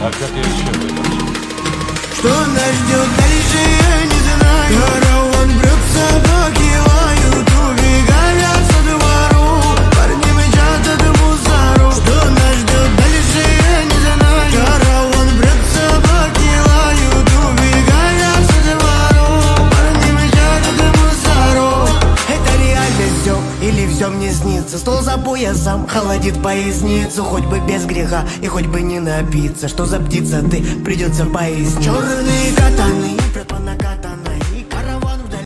А как я еще выключу? Что нас ждет дальше, я не знаю. Караван брет, собаки лают, убегая со двору. Парни мчат от мусору. Что нас ждет дальше, я не знаю. Караван брет, собаки лают, убегая со двору. Парни мчат от мусору. Это реально все или все мне снится? Стол за поясом холодит поясницу. Хоть бы без греха и хоть бы не напиться. Что за птица ты, придется пояснить. Черные катаны